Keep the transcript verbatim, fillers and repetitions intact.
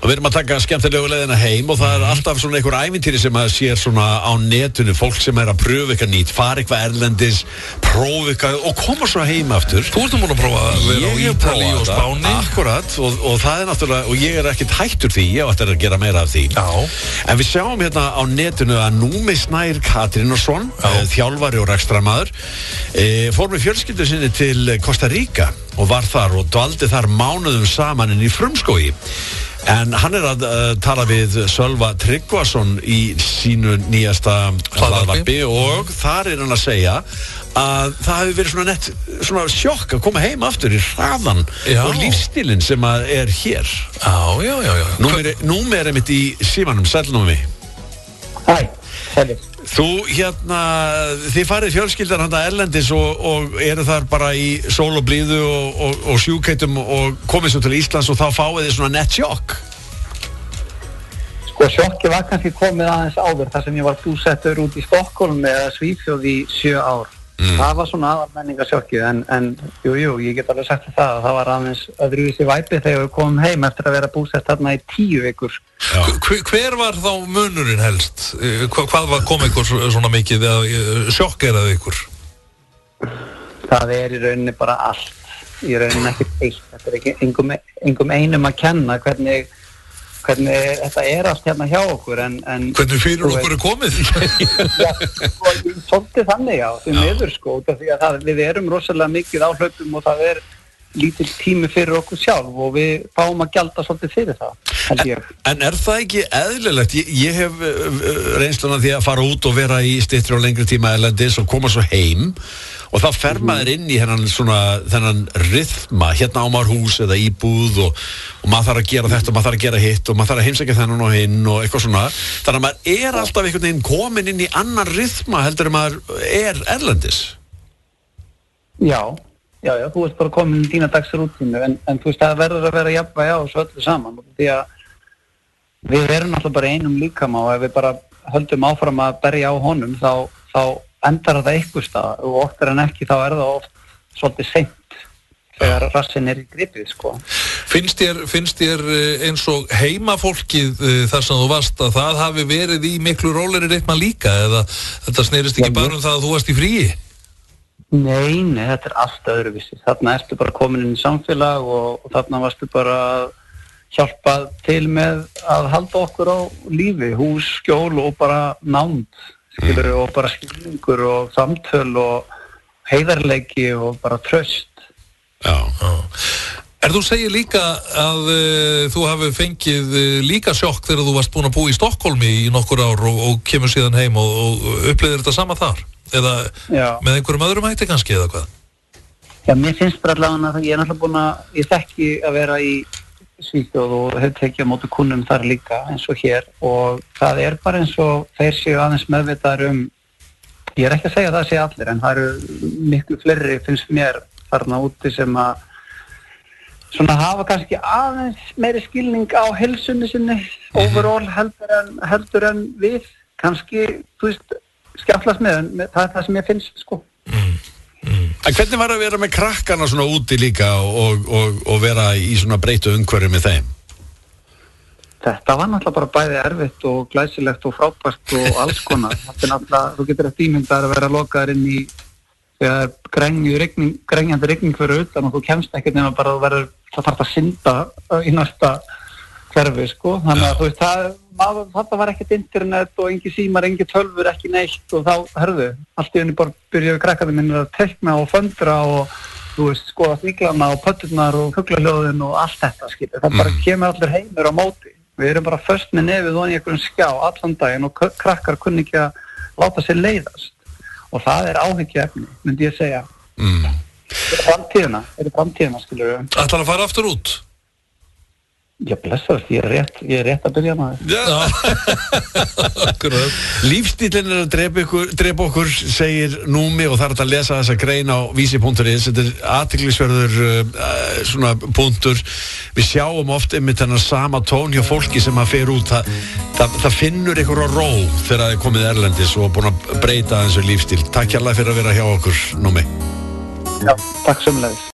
Við erum að taka skemmtilegu leiðina heim og það er alltaf svona einhver ævintýri sem að sér svona á netinu, fólk sem er að pröfa eitthvað nýtt, fara eitthvað erlendis, prófa eitthvað og koma svo heim aftur. Þú ert búin að prófa að vera á Ítalíu og Spáni. Akkurat, og, og það er náttúrulega, og ég er ekkert hættur því, ég ætti að gera meira af því. Já. En við sjáum hérna á netinu að Númi Snær Katrínarsson, þjálfari og rekstrarmaður, e, fór með fjölskyldu sinni til Costa Rica og var þar og dvaldi þar mánuðum saman inn í Frumskógi. En hann er að uh, tala við Sölva Tryggvason í sínu nýjasta hlaðvarpi og þar er hann að segja að það hefur verið svona nett svona sjokk að koma heim aftur í hraðan já. Og lífstílinn sem að er hér. Já, já, já, já. Númer, númer er mitt í símanum, sælnúmi. Hæ, sælir. Þú hérna, þið farið fjölskyldan handa erlendis og, og eru þar bara í sól og blíðu og, og, og sjúkeitum og komið svo til Íslands og þá fáið þið svona nett sjokk. Sko sjokki var kannski komið aðeins áður þar sem ég var búsettur út í Stokkólum eða Svíþjóð í sjö ár. Mm. Það var svona aðalmenningarsjokkið en, en jú, jú, ég get alveg sagt það að það var aðeins öðruvísi væpi þegar við komum heim eftir að vera búsett þarna í tíu vikur. Hver, hver var þá munurinn helst? Hva, hvað var kom ykkur svona mikið eða sjokkeraði ykkur? Það er í rauninni bara allt. Í rauninni ekki eitt. Þetta er ekki engum, engum einum að kenna hvernig hvernig þetta er allt hérna hjá okkur en, en hvernig fyrir okkur er komið já, sko, svolítið þannig já, því miður sko því að það, við erum rosalega mikið á hlaupum og það er lítill tími fyrir okkur sjálf og við fáum að gjalda svolítið fyrir það held ég. En, en er það ekki eðlilegt? Ég, ég hef uh, reynsluna því að fara út og vera í styttri og lengri tíma erlendis og koma svo heim og þá fer maður inn í hennan svona þennan rythma, hérna á maður hús eða íbúð og, og maður þarf að gera þetta og maður þarf að gera hitt og maður þarf að heimsækja þennan og hinn og eitthvað svona þannig að maður er alltaf einhvern veginn komin inn í annan rythma heldur en maður er erlendis. Já, já, já, þú ert bara komin í dína dagsrútínu en, en þú veist það verður að vera jafnvægi á þessu öllu saman því að við erum alltaf bara einum líkama og ef við bara höldum áfram að berja á honum þá, þá endar það eitthvað stað og oftar en ekki þá er það oft svolítið seint þegar rassinn er í gripið sko. Finnst þér, finnst þér eins og heimafólkið þar sem þú varst að það hafi verið í miklu rólegri rytma líka eða þetta snerist ekki bara um það að þú varst í fríi? Nei, nei, þetta er allt öðruvísi. Þarna ertu bara komin inn í samfélag og, og þarna varstu bara að hjálpa til með að halda okkur á lífi, hús, skjól og bara nánd. Skilur, og bara skilningur og samtöl og heiðarleiki og bara tröst. Já, já. Er þú segir líka að uh, þú hafi fengið uh, líka sjokk þegar þú varst búin að búa í Stokkhólmi í nokkur ár og, og kemur síðan heim og, og upplifir þetta sama þar? Eða já. Með einhverjum öðrum hætti kannski eða hvað? Já, mér finnst bara allavega að ég er náttúrulega búin að, ég þekki að vera í Svíþjóð og hef tekið á móti kunnum þar líka eins og hér og það er bara eins og þeir séu aðeins meðvitaðir um ég er ekki að segja að það sé allir en það eru miklu fleiri finnst mér þarna úti sem að svona hafa kannski aðeins meiri skilning á heilsunni sinni overall heldur en, heldur en við kannski, þú veist, skjáttlast með en það er það sem ég finnst sko mm. Mm. En hvernig var að vera með krakkana svona úti líka og, og, og vera í svona breytu umhverfi með þeim? Þetta var náttúrulega bara bæði erfitt og glæsilegt og frábært og alls konar. Þetta er náttúrulega, þú getur eftir ímyndar að vera lokaður inn í þegar grænju rigning, grænjandi rigning fyrir utan og þú kemst ekkert nema bara að vera, það þarf að synda í næsta hverfi sko. Þannig að þú veist, það, maður, þetta var ekkert internet og engi símar, engi tölfur, ekki neitt og þá, herðu, allt í henni bara byrjaði krakkarnir minnir að teikna og föndra og þú veist, skoða sníklana og pötturnar og fuglaljóðin og allt þetta, skilur. Það bara kemur allir heimur á móti. Við erum bara föst með nefið og í einhverjum skjá allan daginn og krakkar kunni ekki að láta sér leiðast. Og það er áhyggjuefni, myndi ég segja. Mm. Þetta er framtíðina, þetta er framtíðina, skilur við. Ætlar að fara aftur út? Já, blessaður, ég er rétt, ég er rétt að byrja maður. Já. Lífstílinn er að drepa okkur, drepa okkur, segir Númi og það er að lesa þessa grein á vísi punktur is. Þetta er athyglisverður uh, svona punktur. Við sjáum oft einmitt þennan sama tón hjá fólki sem að fer út. Það, það, það finnur ykkur á ró þegar það er komið erlendis og búin að breyta þessu lífstíl. Takk hérlega fyrir að vera hjá okkur, Númi. Já, takk sömuleiðis.